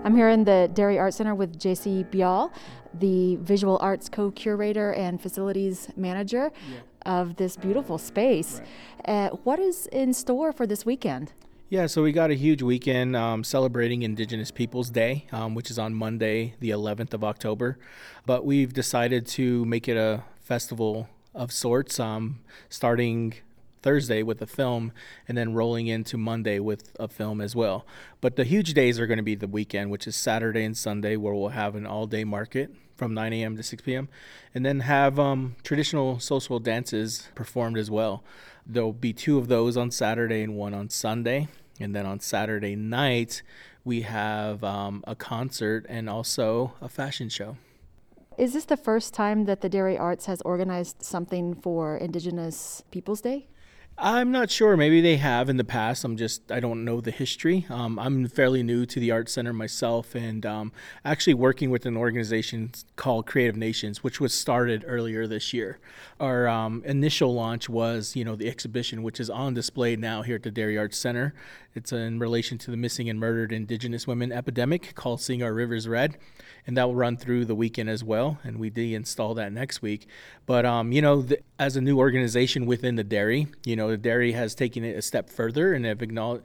I'm here in the Derry Art Center with JC Bial, the visual arts co-curator and facilities manager of this beautiful space. Right. What is in store for this weekend? Yeah, so we got a huge weekend celebrating Indigenous Peoples Day, which is on Monday, the 11th of October. But we've decided to make it a festival of sorts, starting Thursday with a film and then rolling into Monday with a film as well. But the huge days are going to be the weekend, which is Saturday and Sunday, where we'll have an all-day market from 9 a.m. to 6 p.m. and then have traditional social dances performed as well. There'll be 2 of those on Saturday and 1 on Sunday. And then on Saturday night, we have a concert and also a fashion show. Is this the first time that the Derry Arts has organized something for Indigenous Peoples Day? I'm not sure. Maybe they have in the past. I don't know the history. I'm fairly new to the Art Center myself, and actually working with an organization called Creative Nations, which was started earlier this year. Our initial launch was, the exhibition, which is on display now here at the Derry Art Center. It's in relation to the missing and murdered Indigenous women epidemic called Seeing Our Rivers Red. And that will run through the weekend as well, and we de-install that next week. But, as a new organization within the Derry, the Derry has taken it a step further and have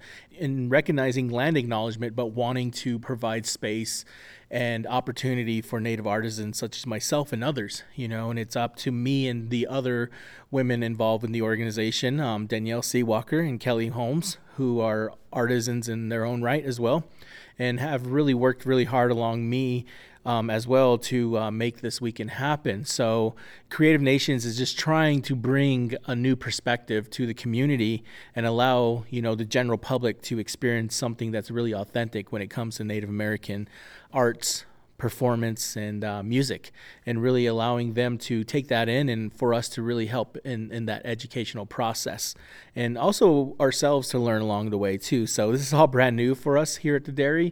in recognizing land acknowledgement, but wanting to provide space and opportunity for Native artisans such as myself and others, and it's up to me and the other women involved in the organization, Danielle Seawalker and Kelly Holmes, who are artisans in their own right as well, and have really worked really hard along me as well to make this weekend happen. So Creative Nations is just trying to bring a new perspective to the community and allow, the general public to experience something that's really authentic when it comes to Native American arts, performance, and music, and really allowing them to take that in and for us to really help in that educational process, and also ourselves to learn along the way too. So this is all brand new for us here at the Derry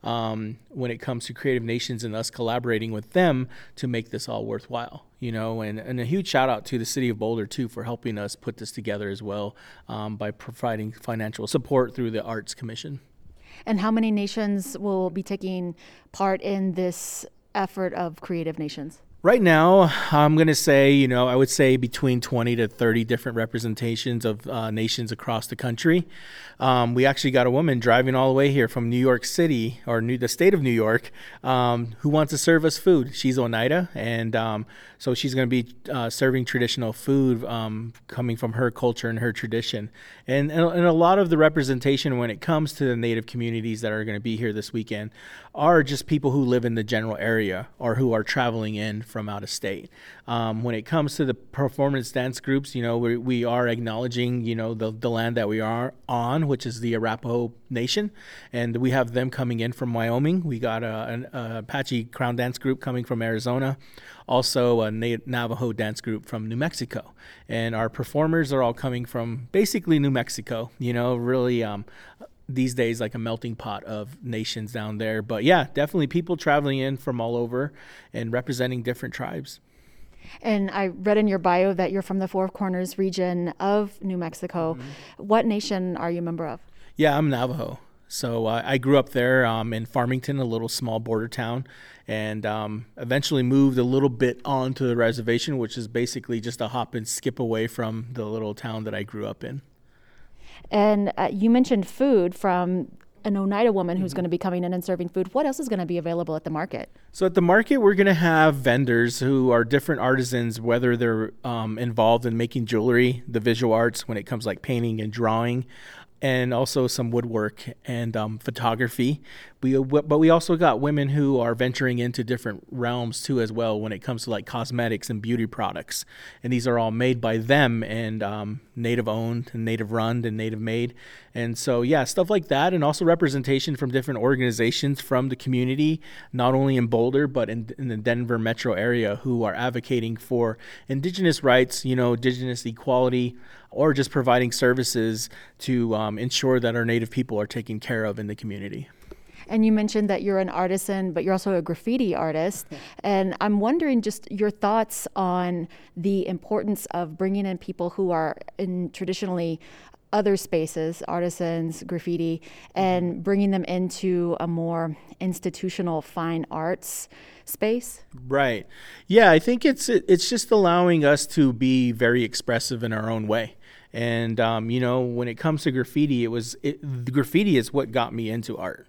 when it comes to Creative Nations and us collaborating with them to make this all worthwhile, and a huge shout out to the City of Boulder too for helping us put this together as well by providing financial support through the Arts Commission. And how many nations will be taking part in this effort of Creative Nations? Right now, I'm going to say, I would say between 20 to 30 different representations of nations across the country. We actually got a woman driving all the way here from New York City, or the state of New York, who wants to serve us food. She's Oneida, and so she's going to be serving traditional food coming from her culture and her tradition. And a lot of the representation when it comes to the Native communities that are going to be here this weekend are just people who live in the general area or who are traveling in from out of state. When it comes to the performance dance groups, we are acknowledging, the land that we are on, which is the Arapaho Nation, and we have them coming in from Wyoming. We got an Apache Crown Dance group coming from Arizona, also a Navajo dance group from New Mexico, and our performers are all coming from basically New Mexico, really these days like a melting pot of nations down there. But yeah, definitely people traveling in from all over and representing different tribes. And I read in your bio that you're from the Four Corners region of New Mexico. Mm-hmm. What nation are you a member of? Yeah, I'm Navajo. So I grew up there in Farmington, a little small border town, and eventually moved a little bit onto the reservation, which is basically just a hop and skip away from the little town that I grew up in. And you mentioned food from an Oneida woman who's going to be coming in and serving food. What else is going to be available at the market? So at the market, we're going to have vendors who are different artisans, whether they're involved in making jewelry, the visual arts when it comes like painting and drawing, and also some woodwork and photography. But we also got women who are venturing into different realms too as well when it comes to like cosmetics and beauty products. And these are all made by them and Native owned and Native run and Native made. And so, yeah, stuff like that. And also representation from different organizations from the community, not only in Boulder, but in the Denver metro area who are advocating for Indigenous rights, Indigenous equality, or just providing services to ensure that our Native people are taken care of in the community. And you mentioned that you're an artisan, but you're also a graffiti artist. And I'm wondering just your thoughts on the importance of bringing in people who are traditionally other spaces, artisans, graffiti, and bringing them into a more institutional fine arts space? Right. Yeah, I think it's just allowing us to be very expressive in our own way. And when it comes to graffiti, the graffiti is what got me into art.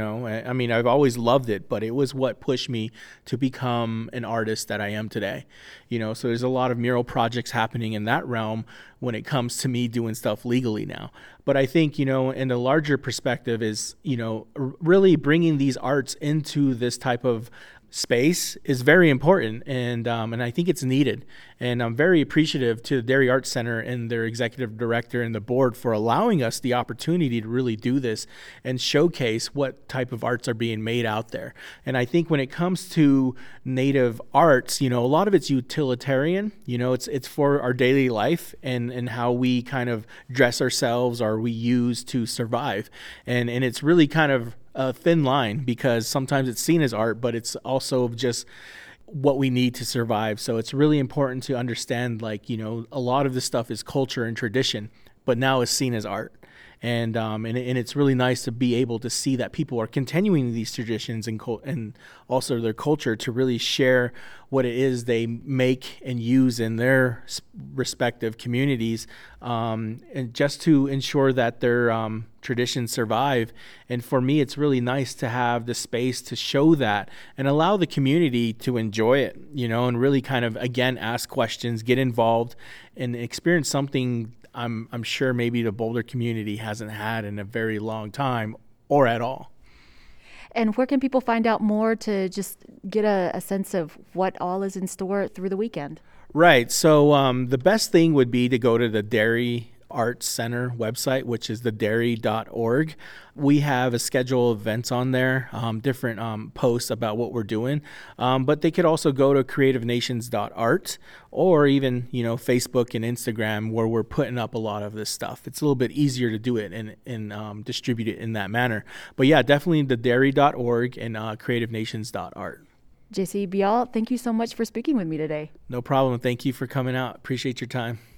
I mean, I've always loved it, but it was what pushed me to become an artist that I am today. So there's a lot of mural projects happening in that realm when it comes to me doing stuff legally now. But I think, in the larger perspective is, really bringing these arts into this type of space is very important, and I think it's needed. And I'm very appreciative to the Derry Arts Center and their executive director and the board for allowing us the opportunity to really do this and showcase what type of arts are being made out there. And I think when it comes to Native arts, a lot of it's utilitarian. It's for our daily life and how we kind of dress ourselves or we use to survive. And it's really kind of a thin line, because sometimes it's seen as art, but it's also just what we need to survive. So it's really important to understand, a lot of this stuff is culture and tradition, but now is seen as art. And it's really nice to be able to see that people are continuing these traditions and also their culture to really share what it is they make and use in their respective communities, and just to ensure that their traditions survive. And for me, it's really nice to have the space to show that and allow the community to enjoy it, and really kind of, again, ask questions, get involved, and experience something I'm sure maybe the Boulder community hasn't had in a very long time or at all. And where can people find out more to just get a sense of what all is in store through the weekend? Right. So the best thing would be to go to the Derry Arts Center website, which is thederry.org. We have a schedule of events on there, different posts about what we're doing. But they could also go to creativenations.art or even, Facebook and Instagram, where we're putting up a lot of this stuff. It's a little bit easier to do it and distribute it in that manner. But yeah, definitely thederry.org and creativenations.art. JC Bial, thank you so much for speaking with me today. No problem. Thank you for coming out. Appreciate your time.